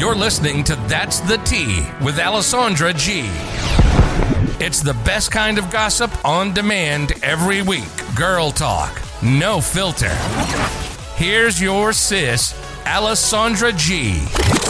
You're listening to That's the Tea with Alessandra G. It's the best kind of gossip on demand every week. Girl talk, no filter. Here's your sis, Alessandra G.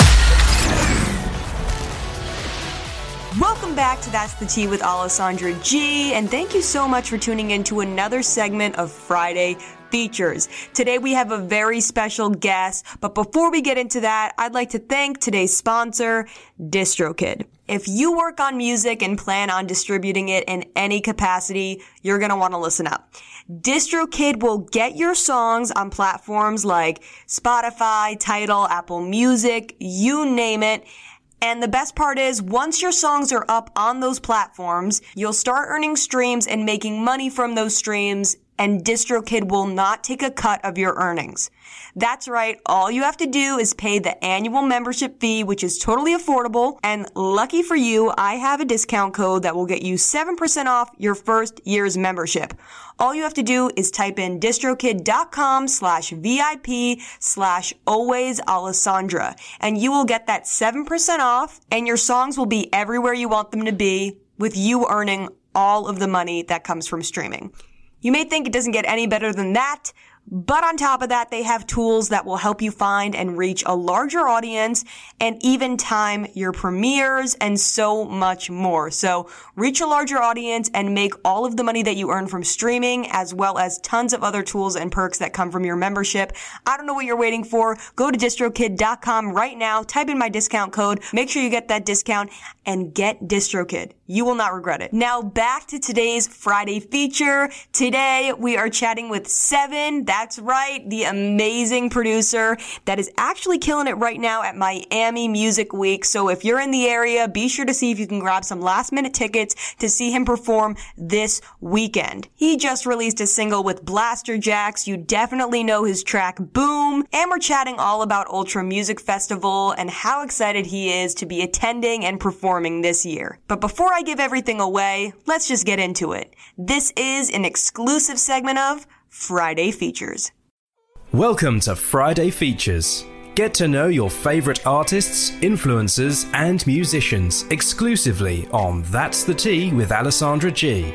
Welcome back to That's the Tea with Alessandra G, and thank you so much for tuning in to another segment of Friday Features. Today we have a very special guest, but before we get into that, I'd like to thank today's sponsor, DistroKid. If you work on music and plan on distributing it in any capacity, you're going to want to listen up. DistroKid will get your songs on platforms like Spotify, Tidal, Apple Music, you name it. And the best part is, once your songs are up on those platforms, you'll start earning streams and making money from those streams, and DistroKid will not take a cut of your earnings. That's right, all you have to do is pay the annual membership fee, which is totally affordable, and lucky for you, I have a discount code that will get you 7% off your first year's membership. All you have to do is type in distrokid.com/VIP/alwaysalessandra, and you will get that 7% off, and your songs will be everywhere you want them to be, with you earning all of the money that comes from streaming. You may think it doesn't get any better than that, but on top of that, they have tools that will help you find and reach a larger audience and even time your premieres and so much more. So reach a larger audience and make all of the money that you earn from streaming, as well as tons of other tools and perks that come from your membership. I don't know what you're waiting for. Go to distrokid.com right now, type in my discount code, make sure you get that discount, and get DistroKid. You will not regret it. Now back to today's Friday feature. Today we are chatting with Seven. That's right, the amazing producer that is actually killing it right now at Miami Music Week. So if you're in the area, be sure to see if you can grab some last-minute tickets to see him perform this weekend. He just released a single with Blasterjaxx. You definitely know his track Boom. And we're chatting all about Ultra Music Festival and how excited he is to be attending and performing this year. But before I give everything away, let's just get into it. This is an exclusive segment of Friday Features. Welcome to Friday Features. Get to know your favorite artists, influencers, and musicians exclusively on That's the Tea with Alessandra G.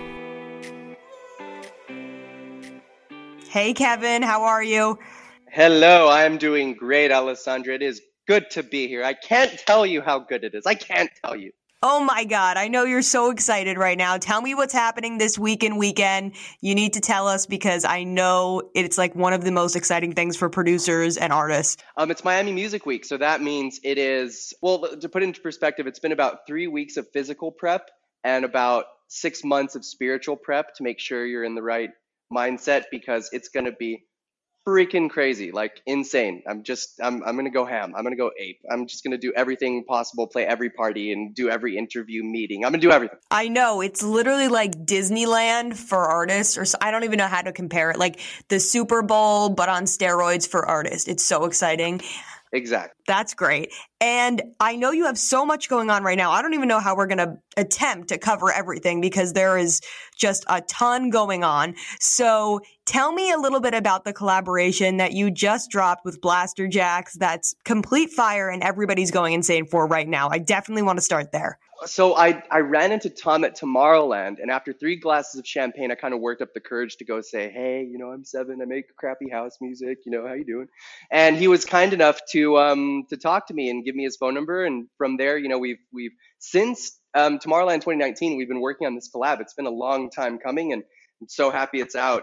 Hey Kevin, how are you? Hello, I'm doing great, Alessandra. It is good to be here. I can't tell you how good it is. I can't tell you. Oh my God, I know you're so excited right now. Tell me what's happening this weekend. You need to tell us because I know it's like one of the most exciting things for producers and artists. It's Miami Music Week, so that means it is, well, to put it into perspective, it's been about 3 weeks of physical prep and about 6 months of spiritual prep to make sure you're in the right mindset, because it's going to be freaking crazy, like insane. I'm going to go ham. I'm going to go ape. I'm just going to do everything possible, play every party and do every interview meeting. I'm going to do everything. I know. It's literally like Disneyland for artists, or I don't even know how to compare it. Like the Super Bowl, but on steroids for artists. It's so exciting. Exactly. That's great. And I know you have so much going on right now. I don't even know how we're going to attempt to cover everything because there is just a ton going on. So tell me a little bit about the collaboration that you just dropped with Blasterjaxx that's complete fire and everybody's going insane for right now. I definitely want to start there. So I ran into Tom at Tomorrowland, and after 3 glasses of champagne, I kind of worked up the courage to go say, hey, I'm Seven. I make crappy house music. How you doing? And he was kind enough to talk to me and give me his phone number. And from there, we've since Tomorrowland 2019, we've been working on this collab. It's been a long time coming, and I'm so happy it's out.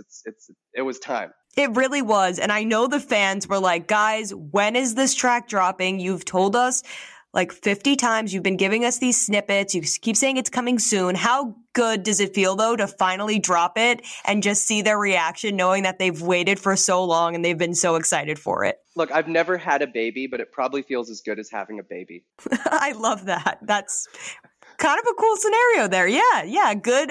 It was time. It really was. And I know the fans were like, guys, when is this track dropping? You've told us like 50 times. You've been giving us these snippets. You keep saying it's coming soon. How good does it feel, though, to finally drop it and just see their reaction, knowing that they've waited for so long and they've been so excited for it? Look, I've never had a baby, but it probably feels as good as having a baby. I love that. That's kind of a cool scenario there. Yeah. Good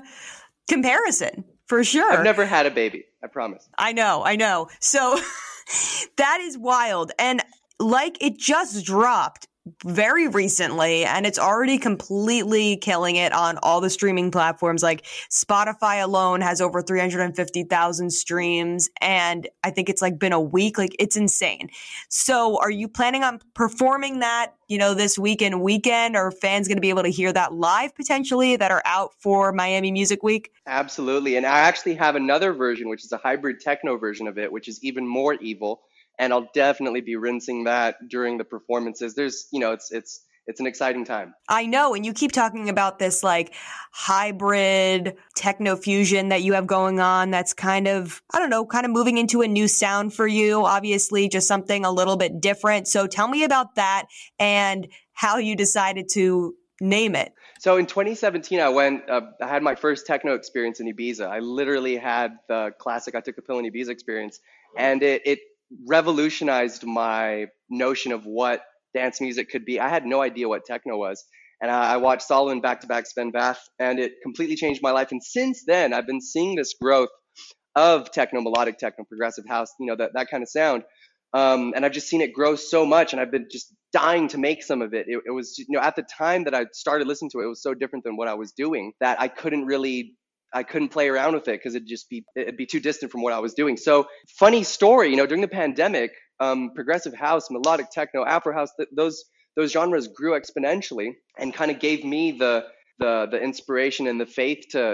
comparison, for sure. I've never had a baby. I promise. I know. So that is wild. And like it just dropped very recently, and it's already completely killing it on all the streaming platforms. Like Spotify alone has over 350,000 streams, and I think it's like been a week. Like it's insane. So are you planning on performing that, this weekend? Are fans going to be able to hear that live potentially that are out for Miami Music Week? Absolutely. And I actually have another version, which is a hybrid techno version of it, which is even more evil. And I'll definitely be rinsing that during the performances. There's, it's an exciting time. I know. And you keep talking about this like hybrid techno fusion that you have going on. That's kind of moving into a new sound for you. Obviously, just something a little bit different. So tell me about that and how you decided to name it. So in 2017, I had my first techno experience in Ibiza. I literally had the classic I Took a Pill in Ibiza experience. And it revolutionized my notion of what dance music could be. I had no idea what techno was. And I watched Solomon back-to-back Sven Bath, and it completely changed my life. And since then, I've been seeing this growth of techno, melodic techno, progressive house, that kind of sound. And I've just seen it grow so much, and I've been just dying to make some of it. It was, at the time that I started listening to it, it was so different than what I was doing that I couldn't play around with it because it'd be too distant from what I was doing. So funny story, during the pandemic, progressive house, melodic techno, Afro house, those genres grew exponentially and kind of gave me the inspiration and the faith to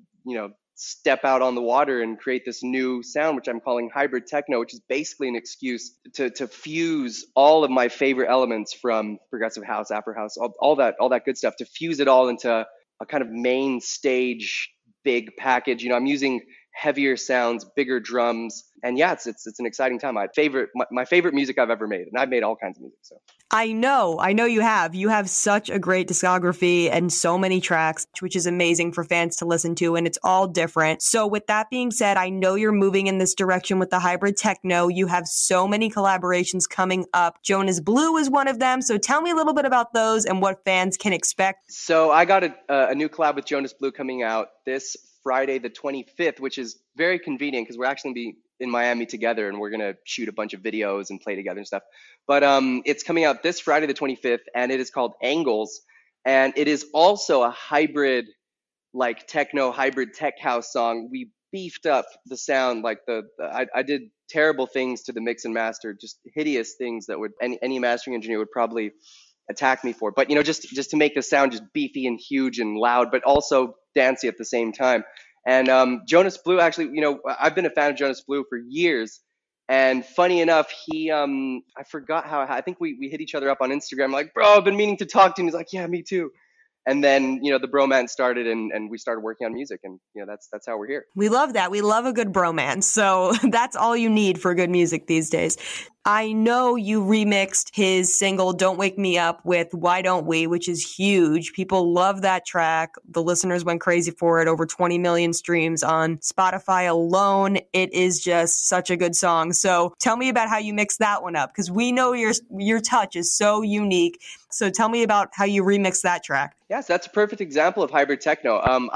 step out on the water and create this new sound, which I'm calling hybrid techno, which is basically an excuse to fuse all of my favorite elements from progressive house, Afro house, all that good stuff, to fuse it all into a kind of main stage big package. I'm using heavier sounds, bigger drums, and yeah, it's an exciting time. My favorite music I've ever made, and I've made all kinds of music. So I know you have. You have such a great discography and so many tracks, which is amazing for fans to listen to, and it's all different. So with that being said, I know you're moving in this direction with the hybrid techno. You have so many collaborations coming up. Jonas Blue is one of them. So tell me a little bit about those and what fans can expect. So I got a new collab with Jonas Blue coming out this Friday the 25th, which is very convenient because we're actually going to be in Miami together, and we're going to shoot a bunch of videos and play together and stuff. But it's coming out this Friday the 25th, and it is called Angles, and it is also a hybrid, like techno hybrid tech house song. We beefed up the sound, like I did terrible things to the mix and master, just hideous things that would any mastering engineer would probably attack me for. But just to make the sound just beefy and huge and loud, but also dancey at the same time. And Jonas Blue, actually, I've been a fan of Jonas Blue for years. And funny enough, he, I forgot how, I think we hit each other up on Instagram, like, bro, I've been meaning to talk to him. He's like, yeah, me too. And then, the bromance started and we started working on music, and, that's how we're here. We love that. We love a good bromance. So that's all you need for good music these days. I know you remixed his single Don't Wake Me Up with Why Don't We, which is huge. People love that track. The listeners went crazy for it. Over 20 million streams on Spotify alone. It is just such a good song. So tell me about how you mixed that one up, because we know your touch is so unique. So tell me about how you remixed that track. Yes, that's a perfect example of hybrid techno.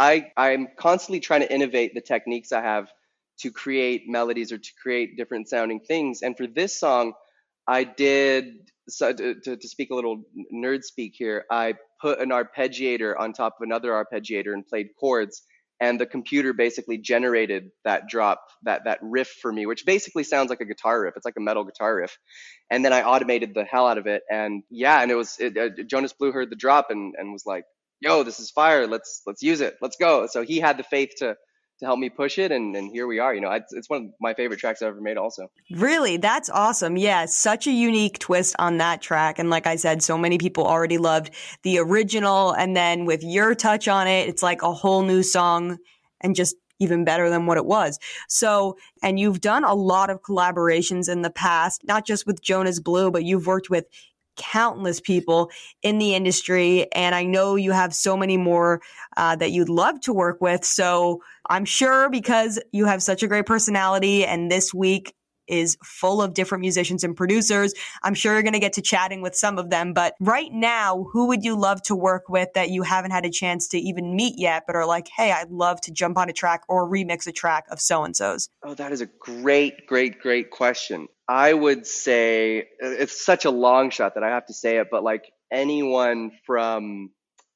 I'm constantly trying to innovate the techniques I have to create melodies or to create different sounding things. And for this song, I did, so to speak a little nerd speak here, I put an arpeggiator on top of another arpeggiator and played chords. And the computer basically generated that drop, that riff for me, which basically sounds like a guitar riff. It's like a metal guitar riff. And then I automated the hell out of it. And yeah, and Jonas Blue heard the drop and was like, yo, this is fire. Let's use it. Let's go. So he had the faith to help me push it, and here we are. It's one of my favorite tracks I've ever made also. Really? That's awesome. Yeah, such a unique twist on that track. And like I said, so many people already loved the original, and then with your touch on it, it's like a whole new song and just even better than what it was. So, and you've done a lot of collaborations in the past, not just with Jonas Blue, but you've worked with countless people in the industry. And I know you have so many more that you'd love to work with. So I'm sure because you have such a great personality, and this week is full of different musicians and producers. I'm sure you're going to get to chatting with some of them. But right now, who would you love to work with that you haven't had a chance to even meet yet, but are like, hey, I'd love to jump on a track or remix a track of so-and-so's? Oh, that is a great, great, great question. I would say it's such a long shot that I have to say it, but like anyone from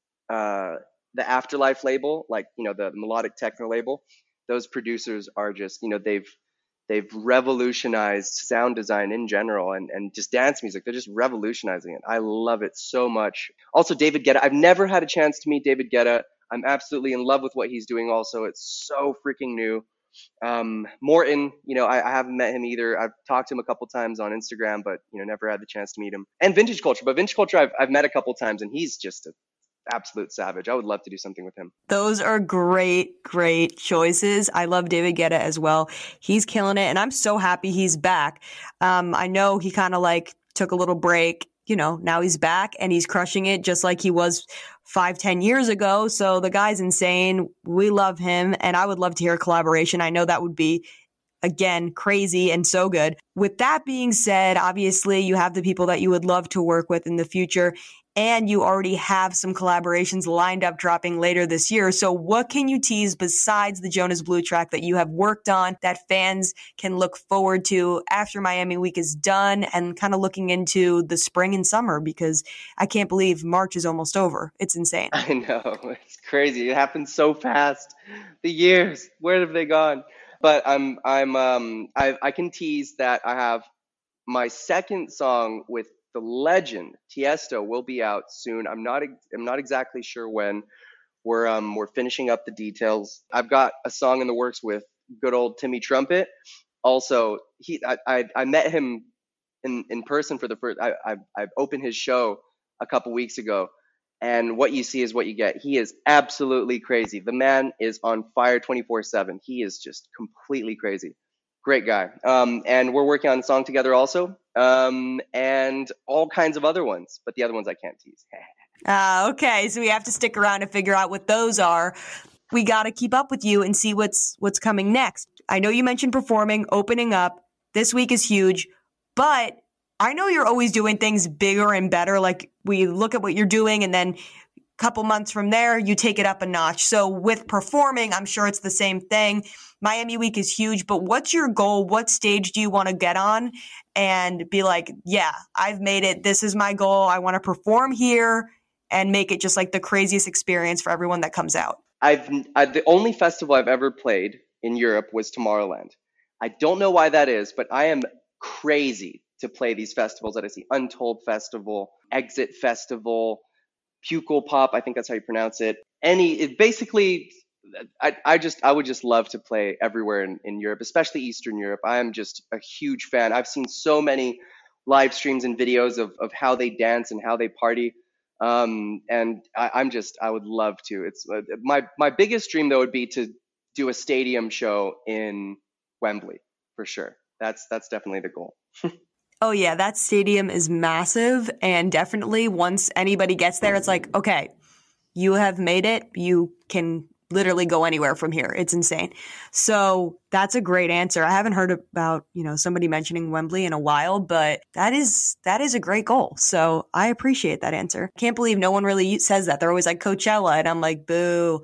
the Afterlife label, like, the melodic techno label, those producers are just, they've revolutionized sound design in general and just dance music. They're just revolutionizing it. I love it so much. Also, David Guetta. I've never had a chance to meet David Guetta. I'm absolutely in love with what he's doing also. It's so freaking new. Morton, I haven't met him either. I've talked to him a couple times on Instagram, but, never had the chance to meet him. And Vintage Culture. But Vintage Culture I've met a couple times, and he's just an absolute savage. I would love to do something with him. Those are great, great choices. I love David Guetta as well. He's killing it, and I'm so happy he's back. I know he kind of like took a little break. Now he's back and he's crushing it just like he was 5-10 years ago. So the guy's insane. We love him, and I would love to hear a collaboration. I know that would be, again, crazy and so good. With that being said, obviously you have the people that you would love to work with in the future, and you already have some collaborations lined up dropping later this year. So what can you tease besides the Jonas Blue track that you have worked on that fans can look forward to after Miami Week is done and kind of looking into the spring and summer? Because I can't believe March is almost over. It's insane. I know. It's crazy. It happens so fast. The years, where have they gone? But I can tease that I have my second song with the legend Tiesto will be out soon. I'm not exactly sure when. We're finishing up the details. I've got a song in the works with good old Timmy Trumpet. Also, I met him in person for the first. I've opened his show a couple weeks ago, and what you see is what you get. He is absolutely crazy. The man is on fire 24/7. He is just completely crazy. Great guy. And we're working on a song together also, and all kinds of other ones, but the other ones I can't tease. Okay, so we have to stick around to figure out what those are. We got to keep up with you and see what's coming next. I know you mentioned performing, opening up. This week is huge, but I know you're always doing things bigger and better. Like we look at what you're doing, and then couple months from there, you take it up a notch. So with performing, I'm sure it's the same thing. Miami Week is huge, but what's your goal? What stage do you want to get on and be like, yeah, I've made it. This is my goal. I want to perform here and make it just like the craziest experience for everyone that comes out. The only festival I've ever played in Europe was Tomorrowland. I don't know why that is, but I am crazy to play these festivals that I see. Untold Festival, Exit Festival, Pukul Pop, I think that's how you pronounce it. Basically, I would just love to play everywhere in Europe, especially Eastern Europe. I am just a huge fan. I've seen so many live streams and videos of how they dance and how they party. And I would love to. It's my biggest dream though would be to do a stadium show in Wembley for sure. That's definitely the goal. Oh yeah, that stadium is massive, and definitely once anybody gets there, it's like, okay, you have made it. You can literally go anywhere from here. It's insane. So that's a great answer. I haven't heard about, somebody mentioning Wembley in a while, but that is a great goal. So I appreciate that answer. Can't believe no one really says that. They're always like Coachella, and I'm like, boo.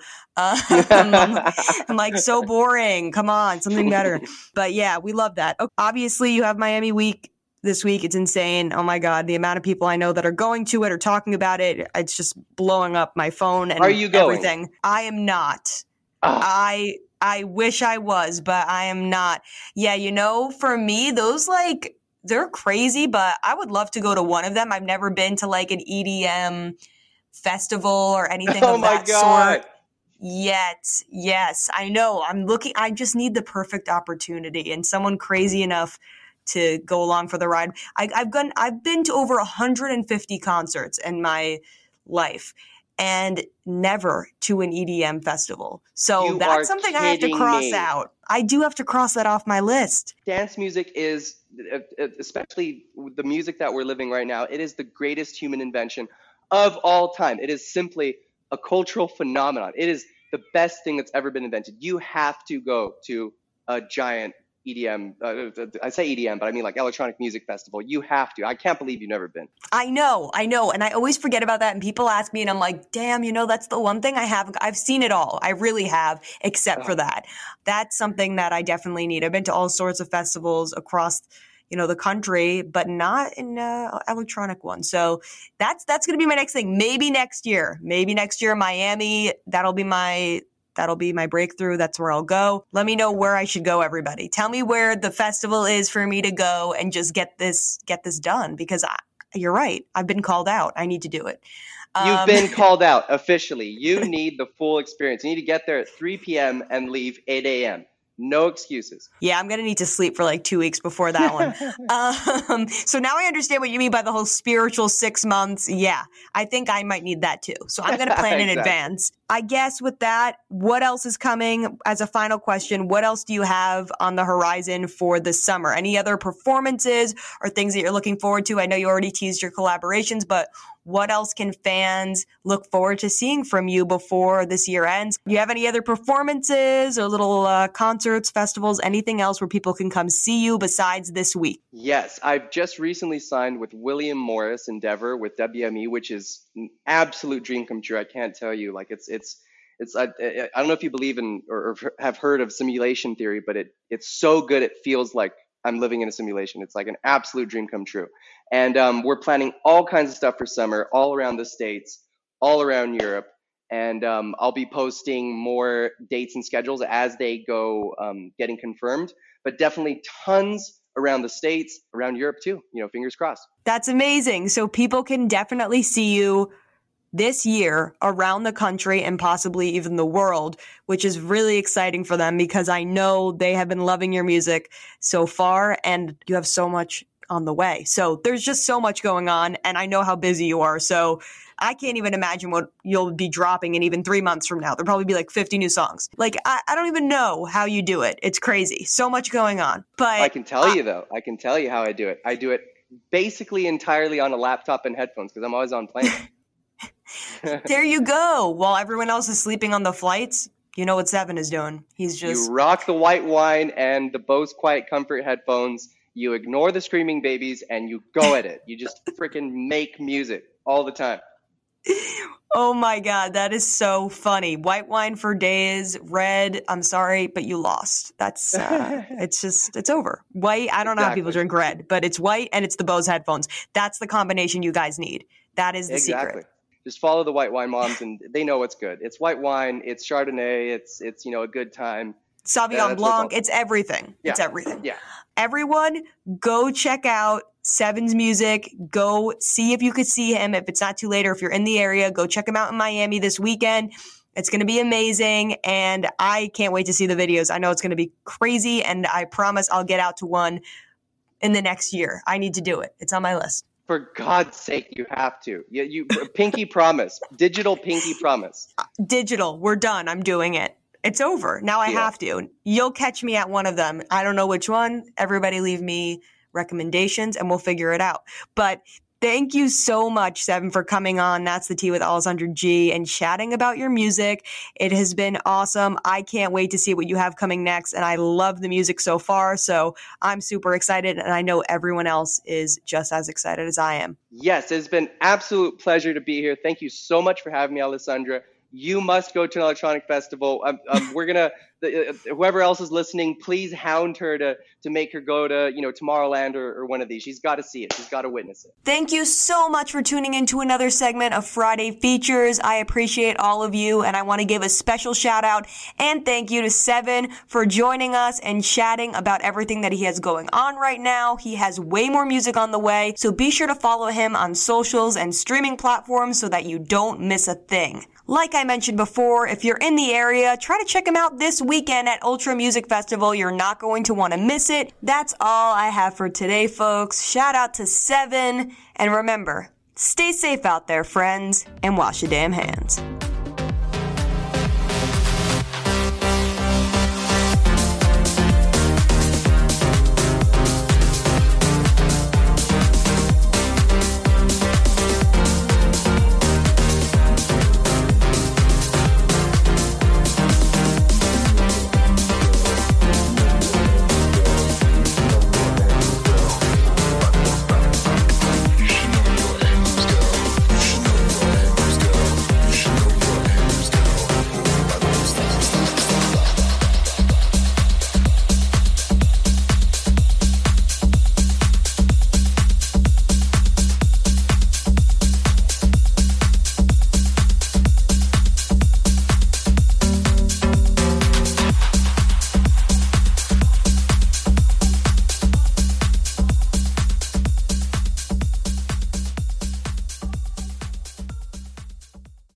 I'm like, so boring. Come on, something better. But yeah, we love that. Obviously, you have Miami Week this week. It's insane. Oh my God. The amount of people I know that are going to it or talking about it, it's just blowing up my phone and Are you going? Everything. I am not. I wish I was, but I am not. Yeah. For me, those they're crazy, but I would love to go to one of them. I've never been to like an EDM festival or anything of that sort yet. Yes, I know. I just need the perfect opportunity and someone crazy enough to go along for the ride. I've been to over 150 concerts in my life and never to an EDM festival. So that's something I have to cross out. I do have to cross that off my list. Dance music is, especially the music that we're living right now, it is the greatest human invention of all time. It is simply a cultural phenomenon. It is the best thing that's ever been invented. You have to go to a giant EDM. I say EDM, but I mean like electronic music festival. You have to. I can't believe you've never been. I know. And I always forget about that. And people ask me and I'm like, damn, that's the one thing I've seen it all. I really have, except for that. That's something that I definitely need. I've been to all sorts of festivals across the country, but not in electronic one. So that's going to be my next thing. Maybe next year, Miami. That'll be my breakthrough. That's where I'll go. Let me know where I should go, everybody. Tell me where the festival is for me to go and just get this done, because you're right. I've been called out. I need to do it. You've been called out officially. You need the full experience. You need to get there at 3 p.m. and leave 8 a.m. No excuses. Yeah, I'm going to need to sleep for like 2 weeks before that one. So now I understand what you mean by the whole spiritual 6 months. Yeah, I think I might need that too. So I'm going to plan in advance. I guess with that, what else is coming as a final question? What else do you have on the horizon for the summer? Any other performances or things that you're looking forward to? I know you already teased your collaborations, but what else can fans look forward to seeing from you before this year ends? Do you have any other performances or little concerts, festivals, anything else where people can come see you besides this week? Yes, I've just recently signed with William Morris Endeavor with WME, which is an absolute dream come true. I can't tell you, like it's I don't know if you believe in or have heard of simulation theory, but it's so good it feels like I'm living in a simulation. It's like an absolute dream come true. And we're planning all kinds of stuff for summer, all around the States, all around Europe. And I'll be posting more dates and schedules as they go getting confirmed, but definitely tons around the States, around Europe too, fingers crossed. That's amazing. So people can definitely see you this year around the country and possibly even the world, which is really exciting for them because I know they have been loving your music so far and you have so much on the way. So there's just so much going on and I know how busy you are. So I can't even imagine what you'll be dropping in even 3 months from now. There'll probably be like 50 new songs. Like, I don't even know how you do it. It's crazy. So much going on. But I can tell you though. I can tell you how I do it. I do it basically entirely on a laptop and headphones because I'm always on plane. There you go. While everyone else is sleeping on the flights, you know what Seven is doing. He's just... You rock the white wine and the Bose Quiet Comfort headphones. You ignore the screaming babies and you go at it. You just freaking make music all the time. Oh my God, that is so funny. White wine for days, red, I'm sorry, but you lost. That's, it's over. White, I don't know how people drink red, but it's white and it's the Bose headphones. That's the combination you guys need. That is the secret. Just follow the white wine moms and they know what's good. It's white wine, it's Chardonnay, it's a good time. Sauvignon Blanc, it's everything. Yeah. It's everything. Yeah. Everyone, go check out Seven's music. Go see if you could see him. If it's not too late or if you're in the area, go check him out in Miami this weekend. It's going to be amazing, and I can't wait to see the videos. I know it's going to be crazy, and I promise I'll get out to one in the next year. I need to do it. It's on my list. For God's sake, you have to. You pinky promise. Digital pinky promise. Digital. We're done. I'm doing it. It's over. Now I have to. You'll catch me at one of them. I don't know which one. Everybody leave me recommendations and we'll figure it out. But thank you so much, Seven, for coming on That's the Tea with Alessandra G and chatting about your music. It has been awesome. I can't wait to see what you have coming next. And I love the music so far. So I'm super excited. And I know everyone else is just as excited as I am. Yes, it's been absolute pleasure to be here. Thank you so much for having me, Alessandra. You must go to an electronic festival. We're going to, whoever else is listening, please hound her to make her go to, Tomorrowland or one of these. She's got to see it. She's got to witness it. Thank you so much for tuning into another segment of Friday Features. I appreciate all of you, and I want to give a special shout out and thank you to Seven for joining us and chatting about everything that he has going on right now. He has way more music on the way, so be sure to follow him on socials and streaming platforms so that you don't miss a thing. Like I mentioned before, if you're in the area, try to check him out this weekend at Ultra Music Festival. You're not going to want to miss it. That's all I have for today, folks. Shout out to Seven. And remember, stay safe out there, friends, and wash your damn hands.